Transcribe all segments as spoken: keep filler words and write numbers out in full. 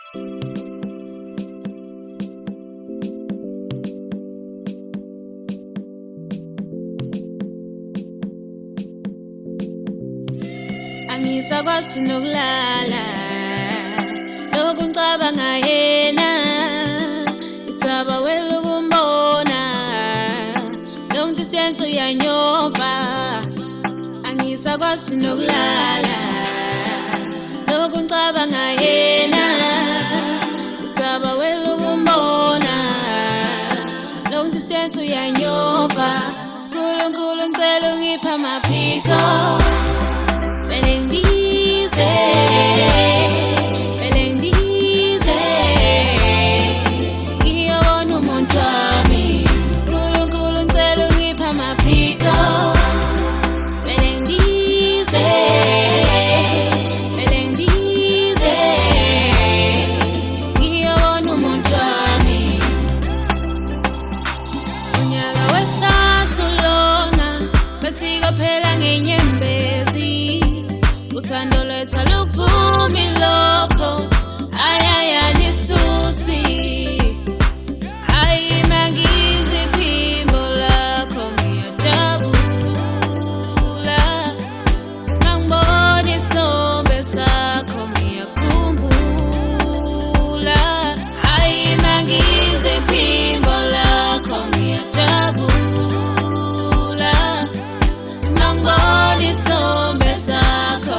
Angisakwazi nokulala lokhu ngicabanga yena isaba welukumbona long distance uyanyoba angisakwazi nokulala lokhu ngicabanga yena isaba welukumbona long distance uyanyoba Nkulunkulu ngicela ungiphe amaphiko Belendize, belendize, ngiyabona umuntu wami, Nkulunkulu ngicela ungiphe amaphiko. Belendize, belendize, ngiyabona umuntu wami. Unyaka wesathu lona, bathi kaphela ngenyembezi. Uthando lwethu aluvumi lokho ayaya lisusi ayi mangizi phimbo lakho ngiyajabula ngangibona isombe sakho ngiyakhumbula ayi mangizi phimbo lakho ngiyajabula ngangibona isombe sakho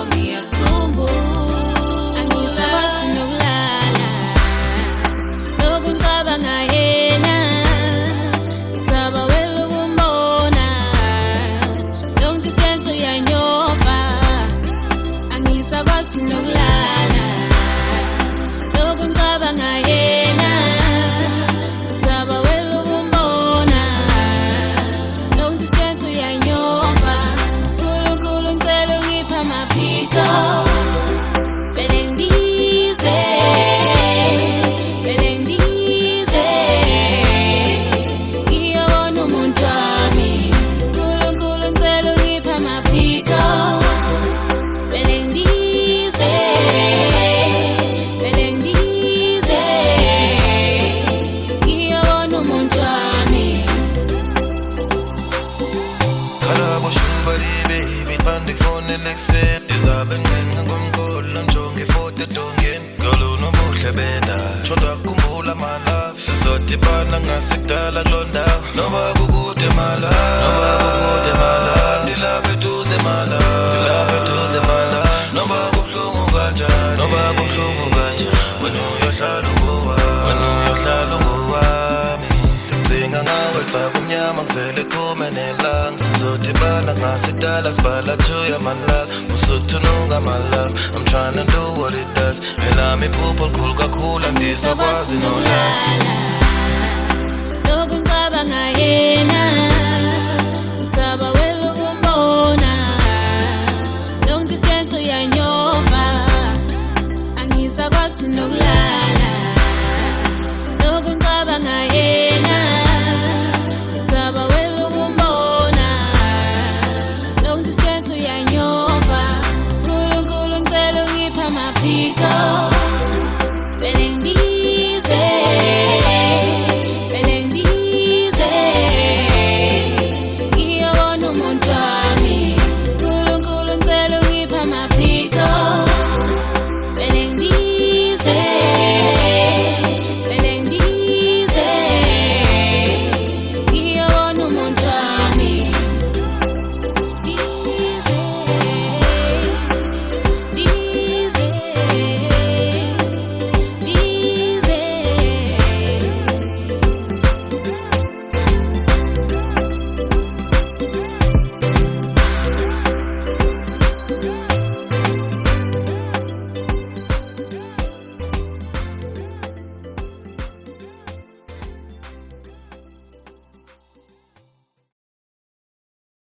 Angisakwazi nokulala lokhu ngicabanga yena isaba welukumbona long distance uyanyoba angisakwazi nokulala lokhu ngicabanga yena isaba welukumbona long distance uyanyoba Nkulunkulu ngicela ungiphe amaphiko Belendize, belendize, ngiyabona umuntu wami, Nkulunkulu ngicela ungiphe amaphiko. Belendize, belendize, ngiyabona umuntu wami. Khala boshubali baby, qandi kufonele ekuseni, ndizabe nginqenqa ngomqolo njonge ifoto edongeni, girl unomuhle benda, shonda kukhumbula my love, sizodibana ngasekudala kulo ndawo, noba kukude my love, noba kukude my love, ndilapha eduze my love, ndilapha eduze my love, noba kubuhlungu kanjani, noba kubuhlungu kanjani, wena uyohlala ungowami, wena uyohlala ungowami. Ndicinga ngawe xa kumnyama kuvele kume nelanga, sizodibana ngasekudala sibhala two my love, musukuthununga my love, I'm tryna do what it does, elami iphupho likhulu kakhulu andisakwazi nolala lokhu ngicabanga yena isaba welukumbona long distance uyanyoba angisakwazi nokulala lokhu ngicabanga yena isaba welukumbona long distance uyanyoba Nkulunkulu ngicela ungiphe amaphiko Belendize